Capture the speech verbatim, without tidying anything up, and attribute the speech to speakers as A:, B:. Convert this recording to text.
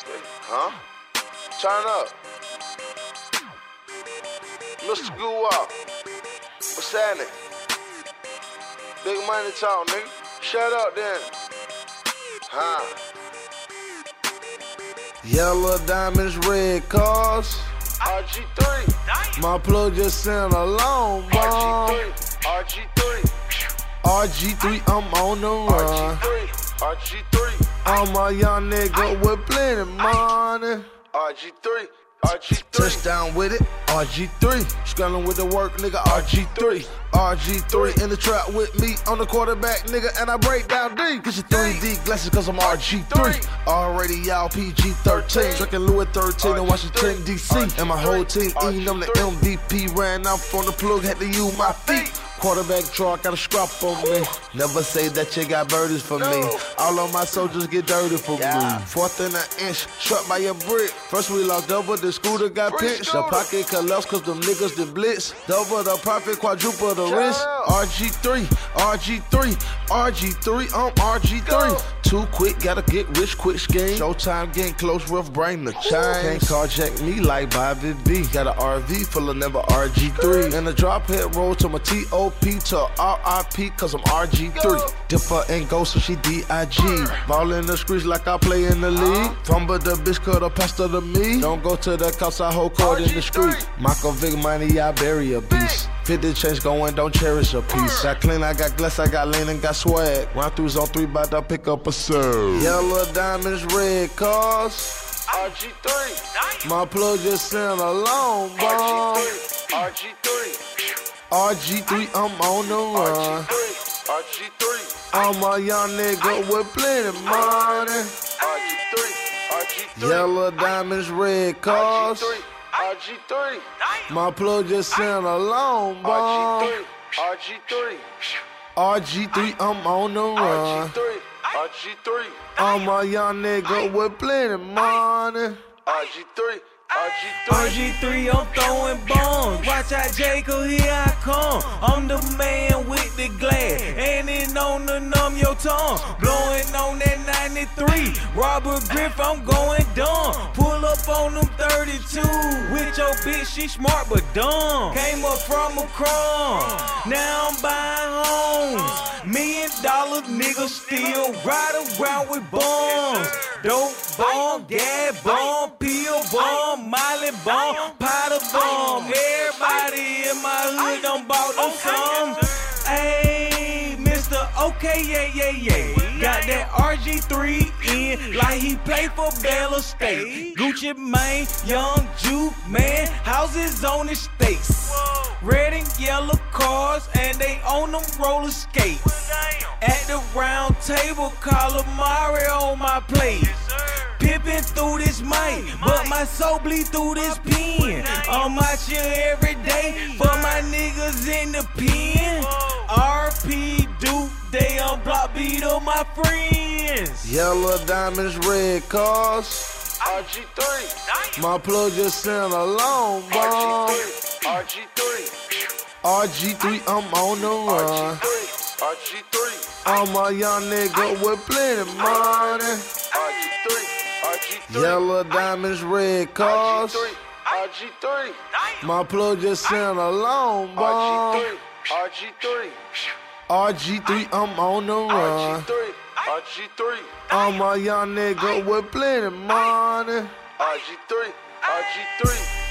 A: Huh? Turn up. Mister Goo-Wop. What's happening? Big money talk, nigga. Shut up then. Huh? Yellow diamonds, red cars. R G three. My plug just sent a long bomb. R G three. R G three, I'm on the run. R G three. I'm a young nigga with plenty money. R G three. R G three. Touchdown with it, R G three. Scrambling with the work, nigga, R G three. R G three in the trap with me on the quarterback, nigga, and I break down D. Get your three D glasses, cause I'm R G three. Already y'all P G thirteen. Drinking Louis thirteen in Washington, D C. And my whole team eating, I'm the M V P. Ran out from the plug, had to use my feet. Quarterback draw, got a scrap on me. Never say that you got birdies for me. All of my soldiers get dirty for me. Fourth and an inch, shot by a brick. First we locked double, the scooter got pinched. The pocket collapsed cause them niggas did blitz. Double the profit, quadruple the risk. R G three, R G three, R G three, I'm R G three. Too quick, gotta get rich quick scheme. Showtime getting close, rough brain the chain. Can't carjack me like Bobby B. Got an R V full of never R G three. And the drop head roll to my T O P to R I P cause I'm R G three. Dipper and Ghost so she D I G. Ball in the streets like I play in the league. Fumble the bitch cut a pasta to me. Don't go to the cops, I hold court in the street. Michael Vick money, I bury a beast. fifty change going, don't cherish a piece. I clean, I got glass, I got lean and got swag. Run throughs on three, bout to pick up a serve. Yellow diamonds, red cars. R G three. My plug just sent a long bomb. R G three. R G three, I'm on the run. R G three. I'm a young nigga with plenty money. R G three. R G three. Yellow diamonds, red cars. R G three. My plug just sent a long bomb. R G three. R G three, I'm on the run. R G three. I'm a young nigga with plenty money. R G three.
B: R G three, I'm throwing bombs. Watch out, Jacob, here I come. I'm the man with the glass, and it on to numb your tongue. Blowing on that ninety-three. Robert Griff, I'm going dumb. Pull up on them thirty-two. With your bitch, she smart but dumb. Came up from a crumb. Now I'm buying homes. Million dollar niggas still ride around with bombs. Dope bomb, gas bomb, pill bomb, Molly bomb, powder bomb. Everybody in my hood done bought them some. Hey, Mister Okay, yeah, yeah, yeah. Got that R G three in like he played for Bella State. Gucci Mane, young Juke man, houses on the states. Red and yellow cars, and they on them roller skates. At the round table, calamari on my plate. Pippin' through this mic, but my soul bleed through this pen. I'm out here every day for my niggas in the pen. R P Duke, they on block beat on my friends.
A: Yellow diamonds, red cars. R G three. My plug just sent a long bomb. R G three. R G three, I'm on the run. R G three. I'm a young nigga with plenty money. R G three. R G three. Yellow diamonds, red cars. R G three. My plug just sent a long bomb. R G three. R G three, I'm on the run. R G three. I'm a young nigga with plenty money. R G three. R G three.